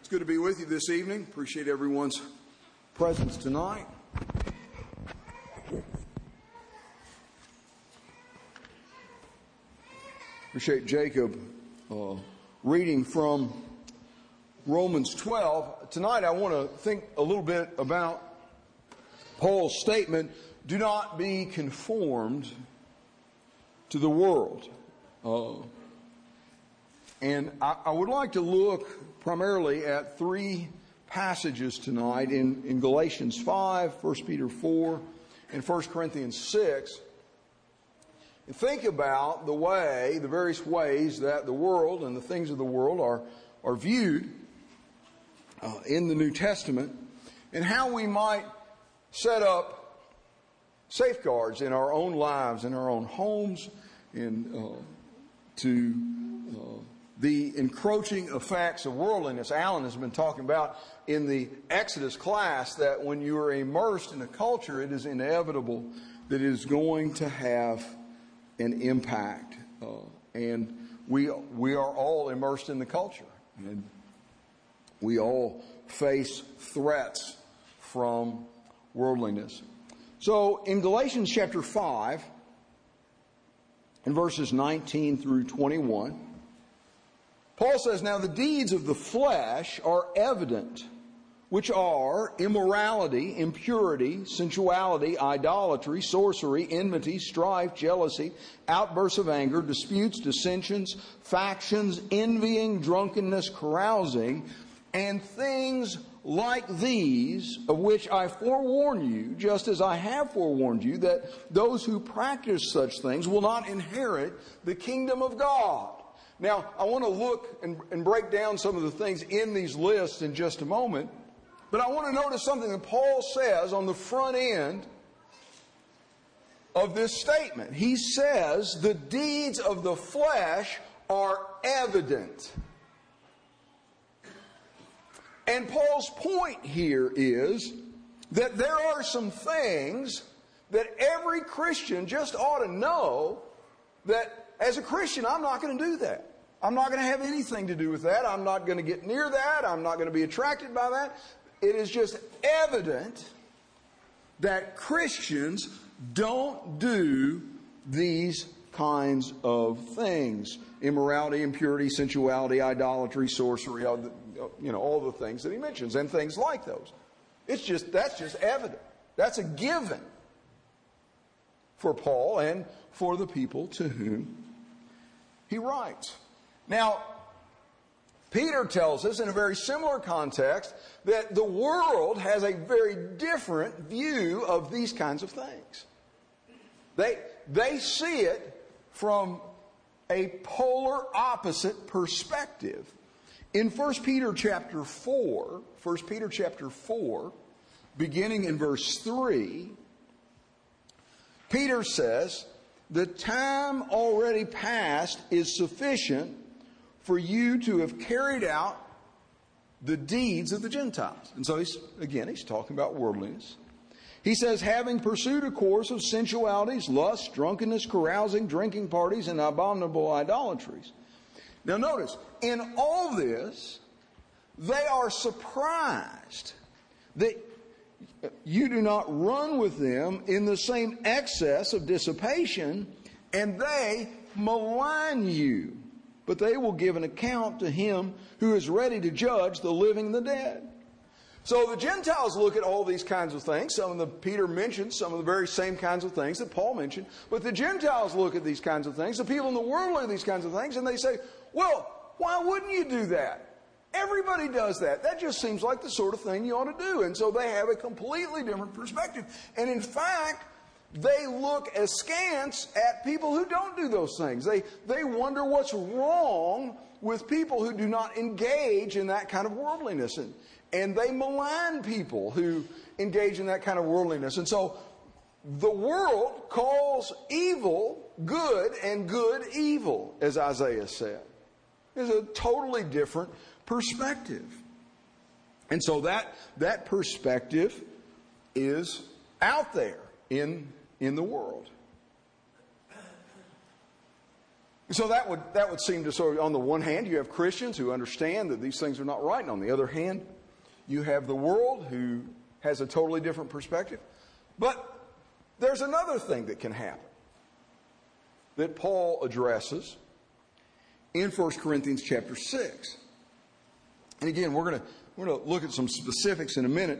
It's good to be with you this evening. Appreciate everyone's presence tonight. Appreciate Jacob reading from Romans 12. Tonight I want to think a little bit about Paul's statement, do not be conformed to the world. And I would like to look primarily at three passages tonight in Galatians 5, 1 Peter 4, and 1 Corinthians 6. And think about the various ways that the world and the things of the world are viewed in the New Testament, and how we might set up safeguards in our own lives, in our own homes, and to the encroaching effects of worldliness. Alan has been talking about in the Exodus class that when you are immersed in a culture, it is inevitable that it is going to have an impact. And we are all immersed in the culture. And we all face threats from worldliness. So in Galatians chapter 5, in verses 19 through 21, Paul says, now the deeds of the flesh are evident, which are immorality, impurity, sensuality, idolatry, sorcery, enmity, strife, jealousy, outbursts of anger, disputes, dissensions, factions, envying, drunkenness, carousing, and things like these, of which I forewarn you, just as I have forewarned you, that those who practice such things will not inherit the kingdom of God. Now, I want to look and break down some of the things in these lists in just a moment, but I want to notice something that Paul says on the front end of this statement. He says the deeds of the flesh are evident. And Paul's point here is that there are some things that every Christian just ought to know that as a Christian, I'm not going to do that. I'm not going to have anything to do with that. I'm not going to get near that. I'm not going to be attracted by that. It is just evident that Christians don't do these kinds of things. Immorality, impurity, sensuality, idolatry, sorcery, all the things that he mentions, and things like those. That's just evident. That's a given for Paul and for the people to whom he writes. Now, Peter tells us in a very similar context that the world has a very different view of these kinds of things. They see it from a polar opposite perspective. In 1 Peter chapter 4, beginning in verse 3, Peter says, the time already past is sufficient for you to have carried out the deeds of the Gentiles. And so he's talking about worldliness. He says, having pursued a course of sensualities, lust, drunkenness, carousing, drinking parties, and abominable idolatries. Now notice, in all this, they are surprised that you do not run with them in the same excess of dissipation, and they malign you. But they will give an account to him who is ready to judge the living and the dead. So the Gentiles look at all these kinds of things. Peter mentions some of the very same kinds of things that Paul mentioned. But the Gentiles look at these kinds of things. The people in the world look at these kinds of things, and they say, well, why wouldn't you do that? Everybody does that. That just seems like the sort of thing you ought to do. And so they have a completely different perspective. And in fact, they look askance at people who don't do those things. They wonder what's wrong with people who do not engage in that kind of worldliness. And they malign people who engage in that kind of worldliness. And so the world calls evil good and good evil, as Isaiah said. It's a totally different perspective. And so that perspective is out there in the world. So that would seem to sort of, on the one hand, you have Christians who understand that these things are not right, and on the other hand, you have the world who has a totally different perspective. But there's another thing that can happen that Paul addresses in 1 Corinthians chapter 6. And again, we're going to look at some specifics in a minute.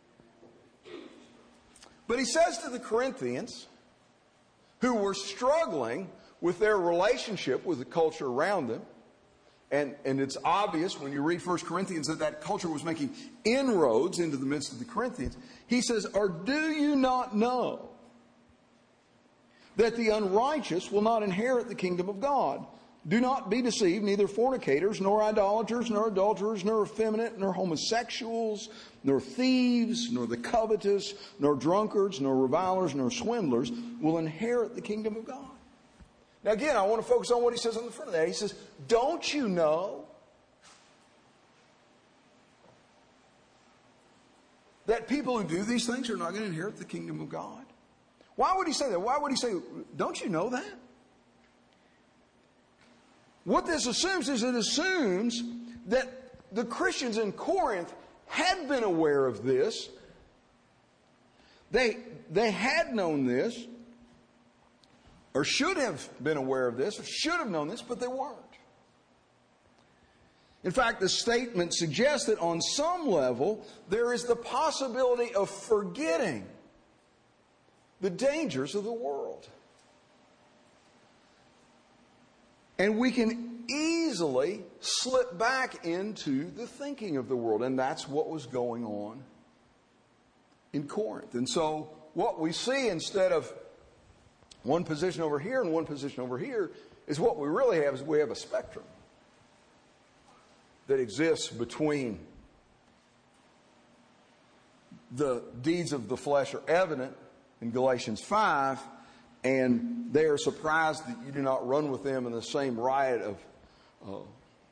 But he says to the Corinthians, who were struggling with their relationship with the culture around them, and it's obvious when you read 1 Corinthians that culture was making inroads into the midst of the Corinthians. He says, "Or do you not know that the unrighteous will not inherit the kingdom of God? Do not be deceived, neither fornicators, nor idolaters, nor adulterers, nor effeminate, nor homosexuals, nor thieves, nor the covetous, nor drunkards, nor revilers, nor swindlers will inherit the kingdom of God." Now again, I want to focus on what he says on the front of that. He says, don't you know that people who do these things are not going to inherit the kingdom of God? Why would he say that? Why would he say, don't you know that? What this assumes is it assumes that the Christians in Corinth had been aware of this. They had known this, or should have been aware of this, or should have known this, but they weren't. In fact, the statement suggests that on some level, there is the possibility of forgetting the dangers of the world. And we can easily slip back into the thinking of the world. And that's what was going on in Corinth. And so what we see, instead of one position over here and one position over here, is what we really have is we have a spectrum that exists between the deeds of the flesh are evident in Galatians 5, and they are surprised that you do not run with them in the same riot of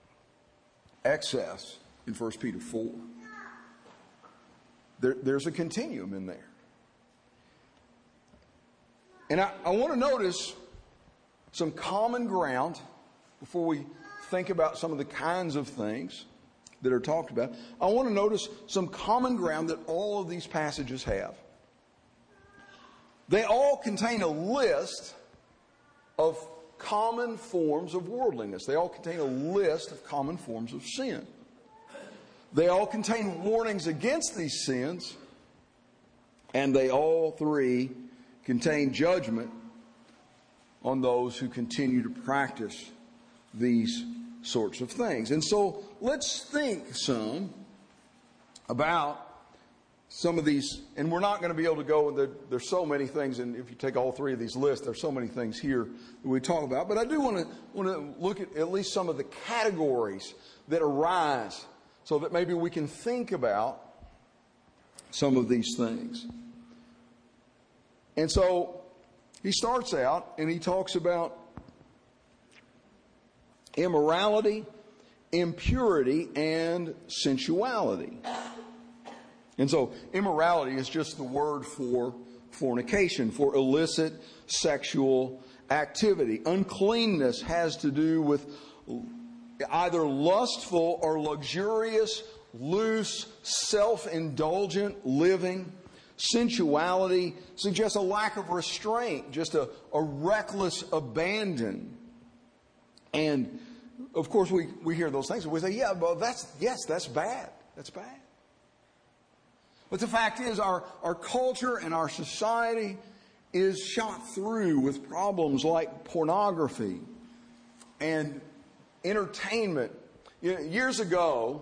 excess in 1 Peter 4. There's a continuum in there. And I want to notice some common ground before we think about some of the kinds of things that are talked about. I want to notice some common ground that all of these passages have. They all contain a list of common forms of worldliness. They all contain a list of common forms of sin. They all contain warnings against these sins, and they all three contain judgment on those who continue to practice these sorts of things. And so let's think some about some of these, and we're not going to be able to go, there's so many things, and if you take all three of these lists, there's so many things here that we talk about. But I do want to look at least some of the categories that arise so that maybe we can think about some of these things. And so he starts out and he talks about immorality, impurity, and sensuality. And so immorality is just the word for fornication, for illicit sexual activity. Uncleanness has to do with either lustful or luxurious, loose, self-indulgent living. Sensuality suggests a lack of restraint, just a reckless abandon. And of course we hear those things and we say, yeah, well that's bad. That's bad. But the fact is our culture and our society is shot through with problems like pornography and entertainment. You know, years ago,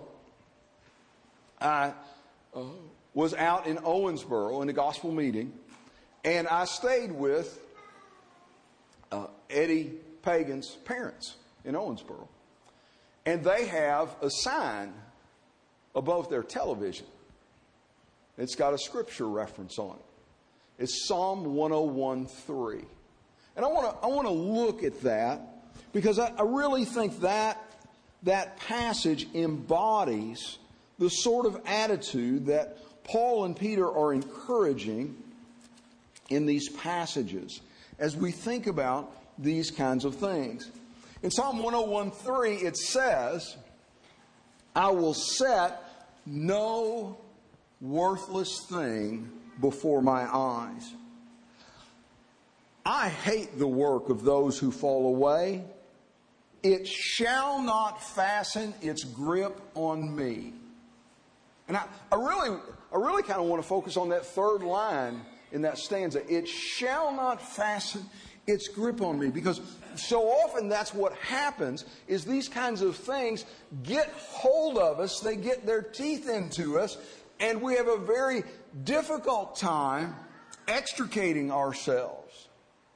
I was out in Owensboro in a gospel meeting, and I stayed with Eddie Pagan's parents in Owensboro. And they have a sign above their television. It's got a scripture reference on it. It's Psalm 101:3. And I want to look at that because I really think that passage embodies the sort of attitude that Paul and Peter are encouraging in these passages as we think about these kinds of things. In Psalm 101:3 it says, I will set no worthless thing before my eyes. I hate the work of those who fall away. It shall not fasten its grip on me. And I really kind of want to focus on that third line in that stanza. It shall not fasten its grip on me. Because so often that's what happens, is these kinds of things get hold of us, they get their teeth into us, and we have a very difficult time extricating ourselves.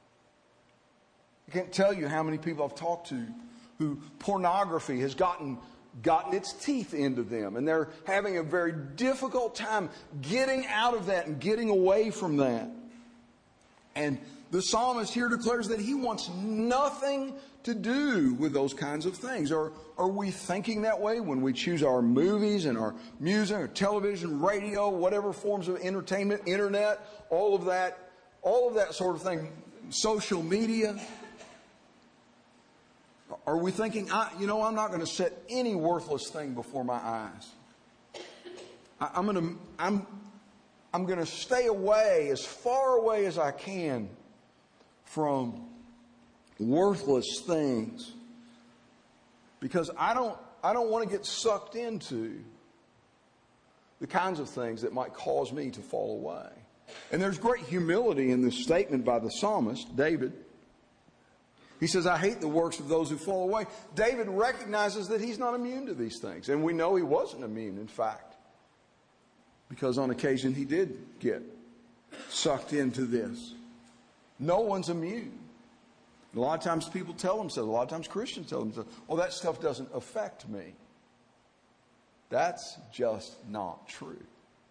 I can't tell you how many people I've talked to who pornography has gotten its teeth into them, and they're having a very difficult time getting out of that and getting away from that. And the psalmist here declares that he wants nothing to do with those kinds of things. Are we thinking that way when we choose our movies and our music or television, radio, whatever forms of entertainment, internet, all of that sort of thing, social media? Are we thinking, I'm not going to set any worthless thing before my eyes. I'm going to stay away, as far away as I can, from worthless things, because I don't want to get sucked into the kinds of things that might cause me to fall away. And there's great humility in this statement by the psalmist, David. He says, I hate the works of those who fall away. David recognizes that he's not immune to these things. And we know he wasn't immune, in fact, because on occasion he did get sucked into this. No one's immune. A lot of times people tell themselves, a lot of times Christians tell themselves, oh, that stuff doesn't affect me. That's just not true.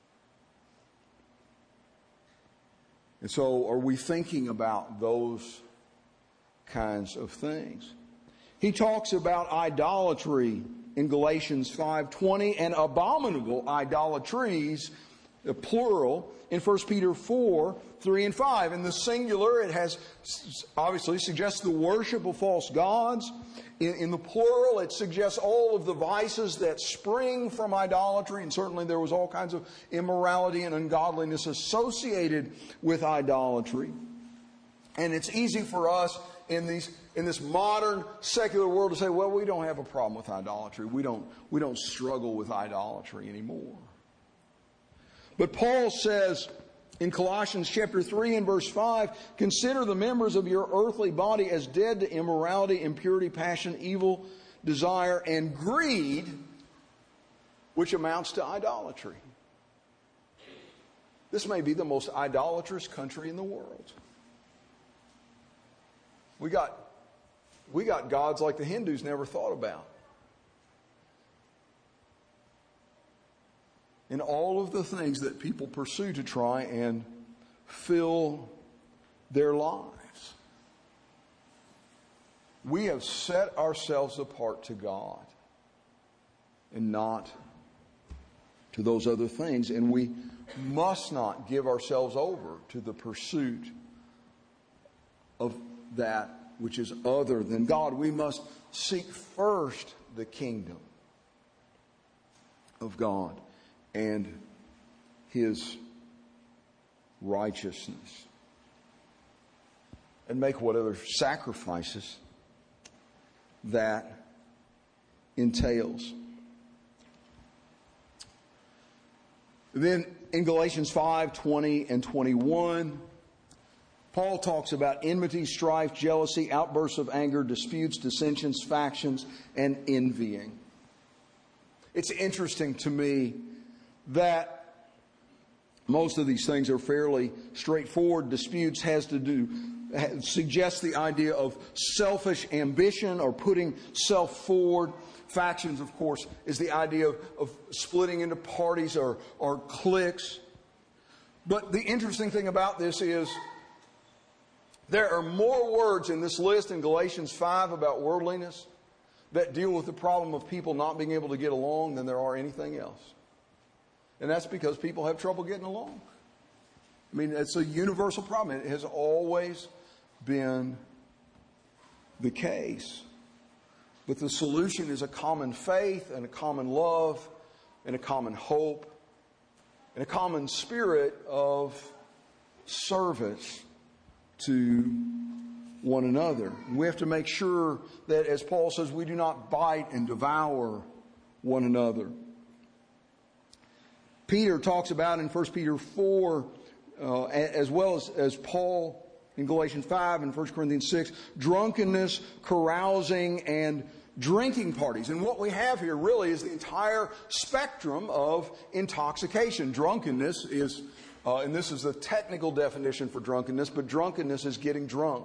And so are we thinking about those kinds of things? He talks about idolatry in Galatians 5:20 and abominable idolatries, the plural, in 1 Peter 4:3 and 5. In the singular, it has obviously suggests the worship of false gods. In the plural, it suggests all of the vices that spring from idolatry, and certainly there was all kinds of immorality and ungodliness associated with idolatry. And it's easy for us in this modern secular world to say, well, we don't have a problem with idolatry. We don't struggle with idolatry anymore. But Paul says in Colossians chapter 3 and verse 5, consider the members of your earthly body as dead to immorality, impurity, passion, evil, desire, and greed, which amounts to idolatry. This may be the most idolatrous country in the world. We got gods like the Hindus never thought about. And all of the things that people pursue to try and fill their lives. We have set ourselves apart to God and not to those other things. And we must not give ourselves over to the pursuit of that which is other than God. We must seek first the kingdom of God and His righteousness, and make whatever sacrifices that entails. Then in Galatians 5:20 and 21, Paul talks about enmity, strife, jealousy, outbursts of anger, disputes, dissensions, factions, and envying. It's interesting to me that most of these things are fairly straightforward. Disputes suggests the idea of selfish ambition or putting self forward. Factions, of course, is the idea of splitting into parties or cliques. But the interesting thing about this is there are more words in this list in Galatians 5 about worldliness that deal with the problem of people not being able to get along than there are anything else. And that's because people have trouble getting along. I mean, it's a universal problem. It has always been the case. But the solution is a common faith and a common love and a common hope and a common spirit of service to one another. We have to make sure that, as Paul says, we do not bite and devour one another. Peter talks about in 1 Peter 4, as well as Paul in Galatians 5 and 1 Corinthians 6, drunkenness, carousing, and drinking parties. And what we have here really is the entire spectrum of intoxication. Drunkenness is, and this is the technical definition for drunkenness, but drunkenness is getting drunk.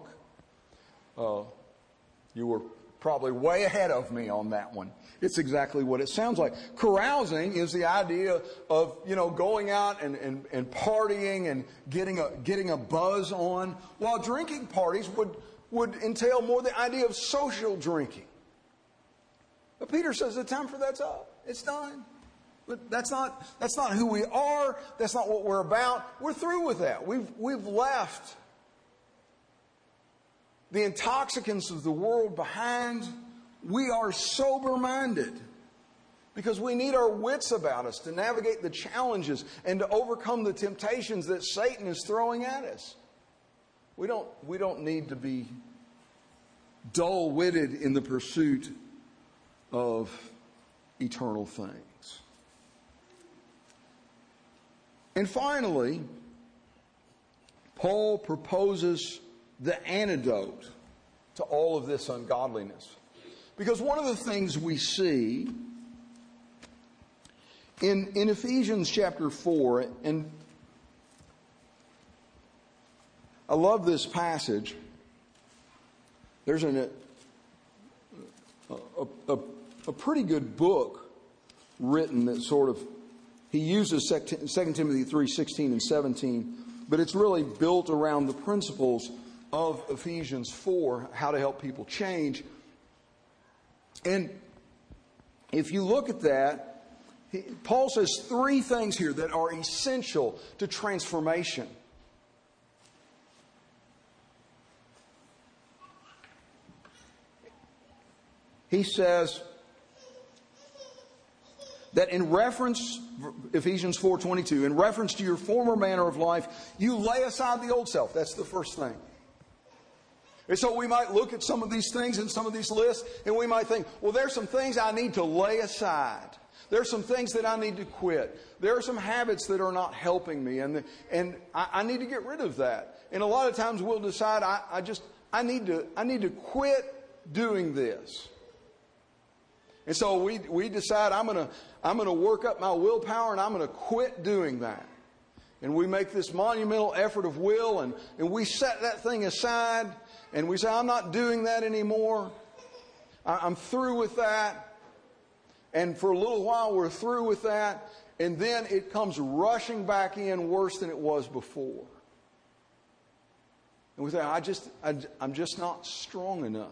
You were probably way ahead of me on that one. It's exactly what it sounds like. Carousing is the idea of, going out and partying and getting a buzz on, while drinking parties would entail more the idea of social drinking. But Peter says the time for that's up. It's done. But that's not who we are. That's not what we're about. We're through with that. We've left the intoxicants of the world behind. We are sober-minded because we need our wits about us to navigate the challenges and to overcome the temptations that Satan is throwing at us. We don't need to be dull-witted in the pursuit of eternal things. And finally, Paul proposes the antidote to all of this ungodliness. Because one of the things we see in Ephesians chapter 4, and I love this passage. There's a pretty good book written that sort of, he uses 2 Timothy 3:16 and 17, but it's really built around the principles of Ephesians 4, how to help people change. And if you look at that, Paul says three things here that are essential to transformation. He says that in reference, Ephesians 4:22, in reference to your former manner of life, you lay aside the old self. That's the first thing. And so we might look at some of these things in some of these lists, and we might think, well, there's some things I need to lay aside. There's some things that I need to quit. There are some habits that are not helping me, and I need to get rid of that. And a lot of times we'll decide, I need to quit doing this. And so we decide I'm going to work up my willpower, and I'm going to quit doing that. And we make this monumental effort of will, and we set that thing aside, and we say, I'm not doing that anymore. I'm through with that. And for a little while we're through with that, and then it comes rushing back in worse than it was before. And we say, I'm just not strong enough.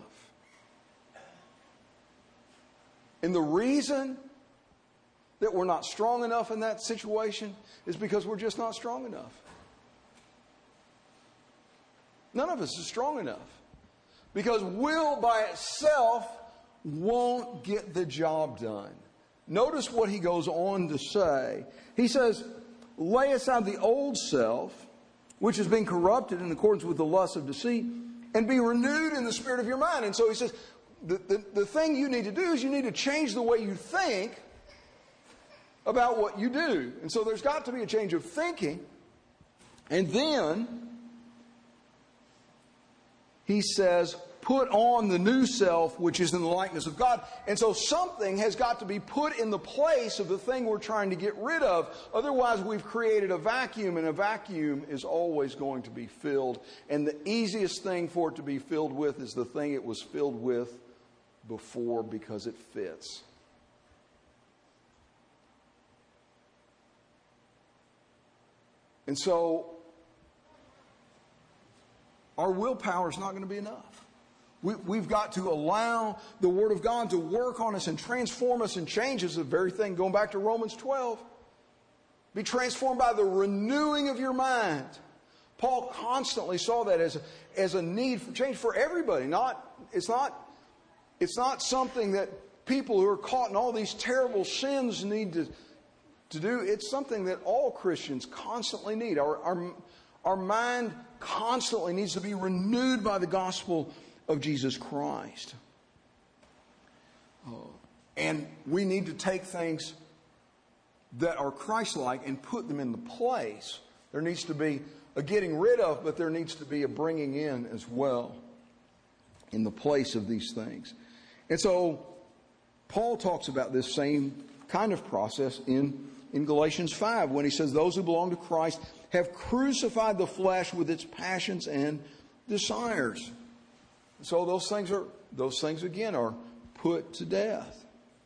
And the reason that we're not strong enough in that situation is because we're just not strong enough. None of us is strong enough. Because will by itself won't get the job done. Notice what he goes on to say. He says, lay aside the old self, which has been corrupted in accordance with the lust of deceit, and be renewed in the spirit of your mind. And so he says, the thing you need to do is you need to change the way you think about what you do. And so there's got to be a change of thinking. And then he says, put on the new self, which is in the likeness of God. And so something has got to be put in the place of the thing we're trying to get rid of. Otherwise, we've created a vacuum, and a vacuum is always going to be filled. And the easiest thing for it to be filled with is the thing it was filled with before, because it fits. And so our willpower is not going to be enough. We've got to allow the Word of God to work on us and transform us and change us. The very thing, going back to Romans 12. Be transformed by the renewing of your mind. Paul constantly saw that as a need for change for everybody. It's not It's not something that people who are caught in all these terrible sins need to do. It's something that all Christians constantly need. Our mind constantly needs to be renewed by the gospel of Jesus Christ. And we need to take things that are Christ-like and put them in the place. There needs to be a getting rid of, but there needs to be a bringing in as well in the place of these things. And so Paul talks about this same kind of process in Galatians 5 when he says, those who belong to Christ have crucified the flesh with its passions and desires. So those things again are put to death.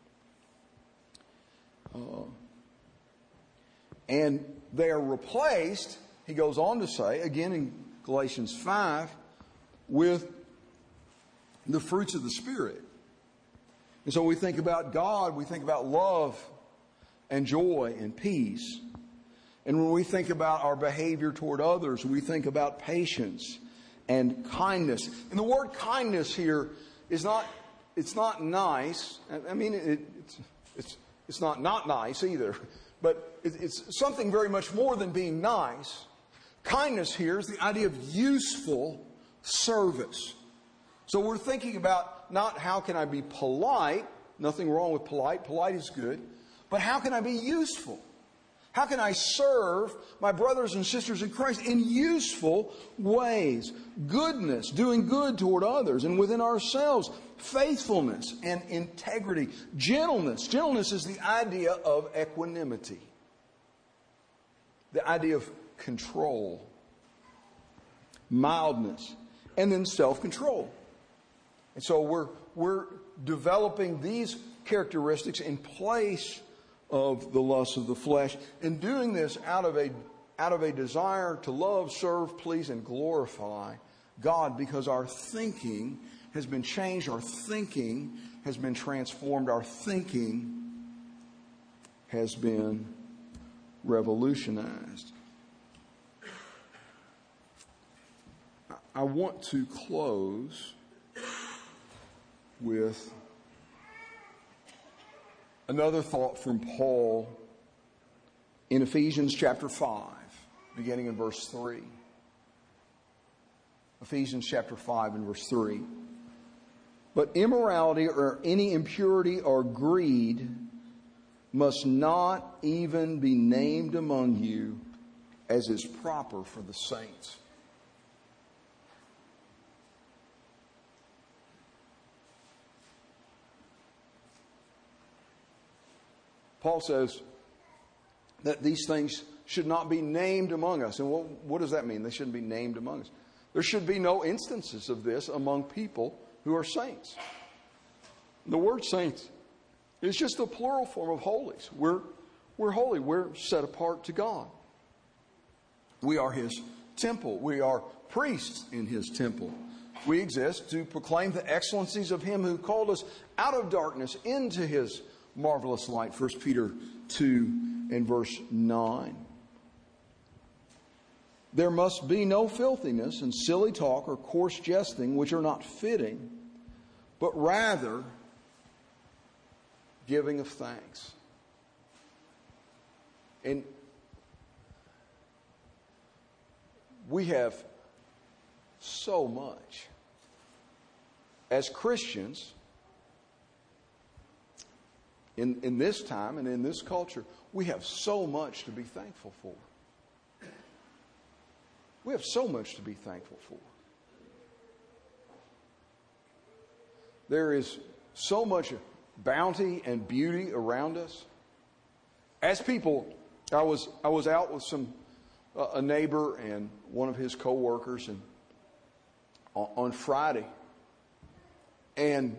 And they are replaced, he goes on to say, again in Galatians 5, with the fruits of the Spirit. And so we think about God, we think about love and joy and peace. And when we think about our behavior toward others, we think about patience and kindness. And the word kindness here is not, it's not nice. I mean, it's not nice either. But it's something very much more than being nice. Kindness here is the idea of useful service. So we're thinking about not how can I be polite, nothing wrong with polite is good, but how can I be useful? How can I serve my brothers and sisters in Christ in useful ways? Goodness, doing good toward others and within ourselves. Faithfulness and integrity. Gentleness. Gentleness is the idea of equanimity. The idea of control. Mildness. And then self-control. And so we're developing these characteristics in place of the lusts of the flesh, and doing this out of a desire to love, serve, please, and glorify God, because our thinking has been changed, our thinking has been transformed, our thinking has been revolutionized. I want to close with another thought from Paul in Ephesians chapter 5, beginning in verse 3. Ephesians chapter 5 and verse 3. But immorality or any impurity or greed must not even be named among you, as is proper for the saints. Paul says that these things should not be named among us. And what does that mean? They shouldn't be named among us. There should be no instances of this among people who are saints. The word saints is just a plural form of holies. We're holy. We're set apart to God. We are His temple. We are priests in His temple. We exist to proclaim the excellencies of Him who called us out of darkness into His marvelous light. 1 Peter 2 and verse 9. There must be no filthiness and silly talk or coarse jesting, which are not fitting, but rather giving of thanks. And we have so much as Christians in this time and in this culture. We have so much to be thankful for. We have so much to be thankful for. There is so much bounty and beauty around us. As people, I was out with a neighbor and one of his co-workers and on Friday, and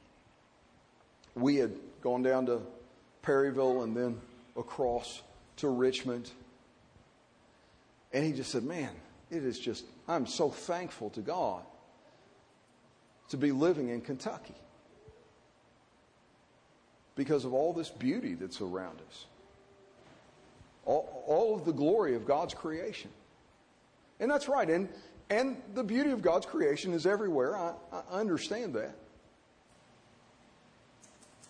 we had gone down to Perryville and then across to Richmond. And he just said, man, it is just, I'm so thankful to God to be living in Kentucky because of all this beauty that's around us. All of the glory of God's creation. And that's right. And the beauty of God's creation is everywhere. I understand that.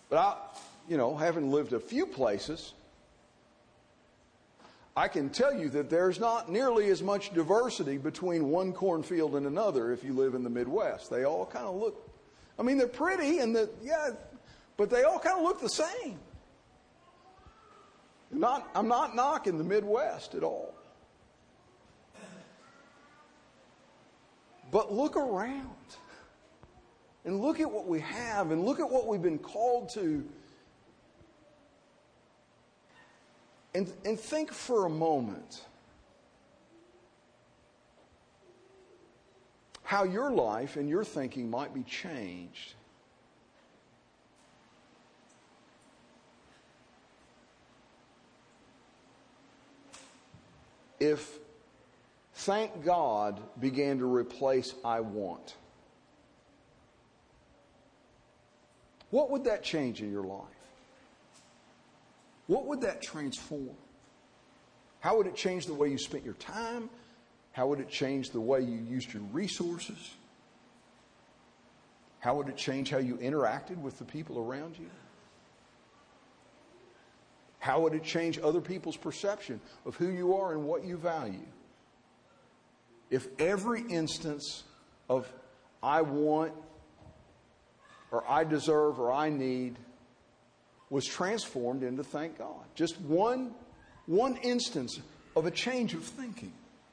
But having lived a few places, I can tell you that there's not nearly as much diversity between one cornfield and another if you live in the Midwest. They all kind of look, they're pretty but they all kind of look the same. I'm not knocking the Midwest at all. But look around and look at what we have and look at what we've been called to. And think for a moment how your life and your thinking might be changed if "thank God" began to replace "I want." What would that change in your life? What would that transform? How would it change the way you spent your time? How would it change the way you used your resources? How would it change how you interacted with the people around you? How would it change other people's perception of who you are and what you value? If every instance of "I want" or "I deserve" or "I need" was transformed into "thank God." Just one instance of a change of thinking.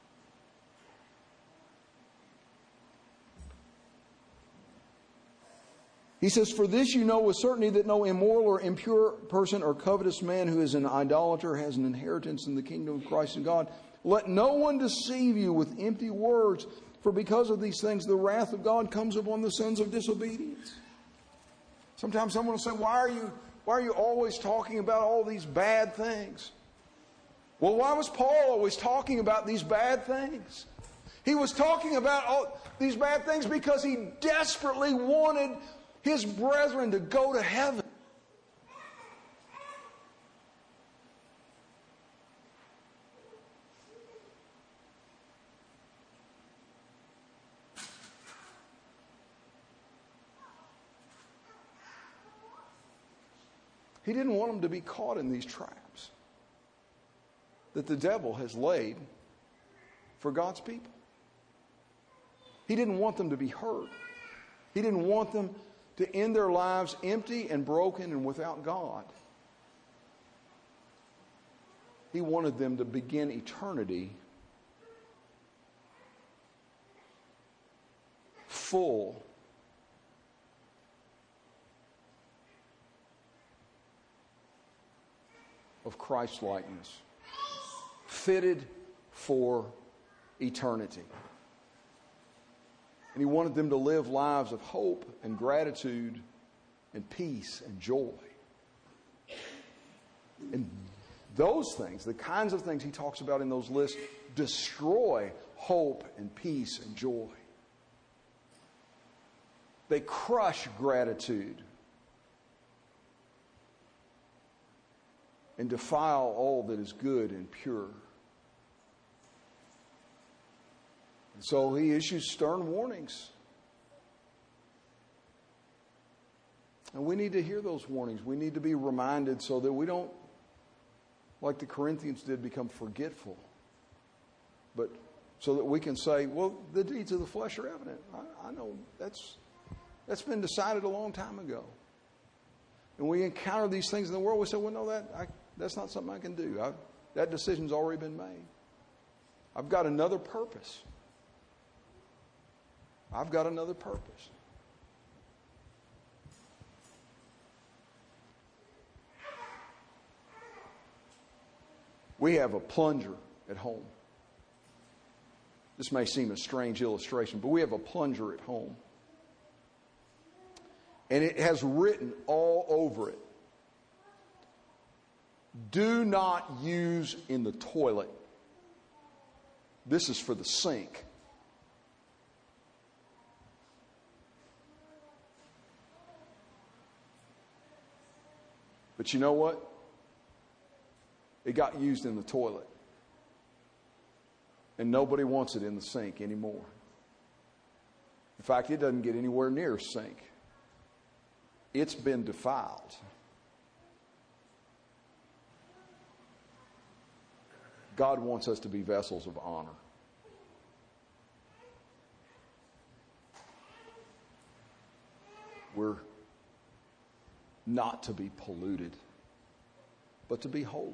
He says, "For this you know with certainty that no immoral or impure person or covetous man who is an idolater has an inheritance in the kingdom of Christ and God. Let no one deceive you with empty words, for because of these things the wrath of God comes upon the sons of disobedience." Sometimes someone will say, why are you always talking about all these bad things? Well, why was Paul always talking about these bad things? He was talking about all these bad things because he desperately wanted his brethren to go to heaven. He didn't want them to be caught in these traps that the devil has laid for God's people. He didn't want them to be hurt. He didn't want them to end their lives empty and broken and without God. He wanted them to begin eternity full of Christ-likeness, fitted for eternity. And he wanted them to live lives of hope and gratitude and peace and joy. And those things, the kinds of things he talks about in those lists, destroy hope and peace and joy. They crush gratitude and defile all that is good and pure. And so he issues stern warnings. And we need to hear those warnings. We need to be reminded so that we don't, like the Corinthians did, become forgetful. But so that we can say, well, the deeds of the flesh are evident. I know that's been decided a long time ago. And we encounter these things in the world, we say, well, no, that's not something I can do. That decision's already been made. I've got another purpose. I've got another purpose. We have a plunger at home. This may seem a strange illustration, but we have a plunger at home. And it has written all over it, "Do not use in the toilet. This is for the sink." But you know what? It got used in the toilet. And nobody wants it in the sink anymore. In fact, it doesn't get anywhere near a sink. it's been defiled. God wants us to be vessels of honor. We're not to be polluted, but to be holy.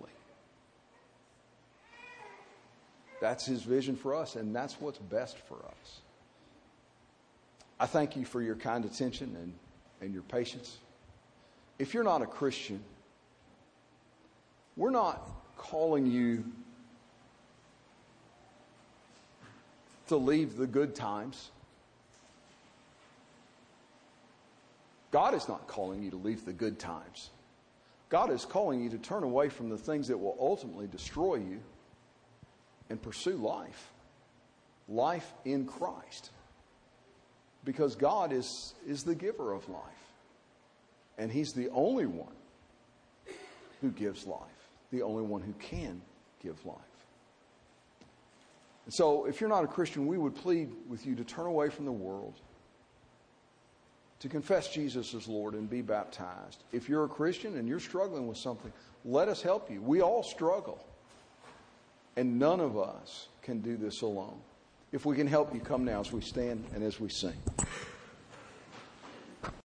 That's His vision for us, and that's what's best for us. I thank you for your kind attention and your patience. If you're not a Christian, we're not calling you to leave the good times. God is not calling you to leave the good times. God is calling you to turn away from the things that will ultimately destroy you and pursue life. Life in Christ. Because God is the giver of life. And He's the only one who gives life. The only one who can give life. And so, if you're not a Christian, we would plead with you to turn away from the world, to confess Jesus as Lord and be baptized. If you're a Christian and you're struggling with something, let us help you. We all struggle. And none of us can do this alone. If we can help you, come now as we stand and as we sing.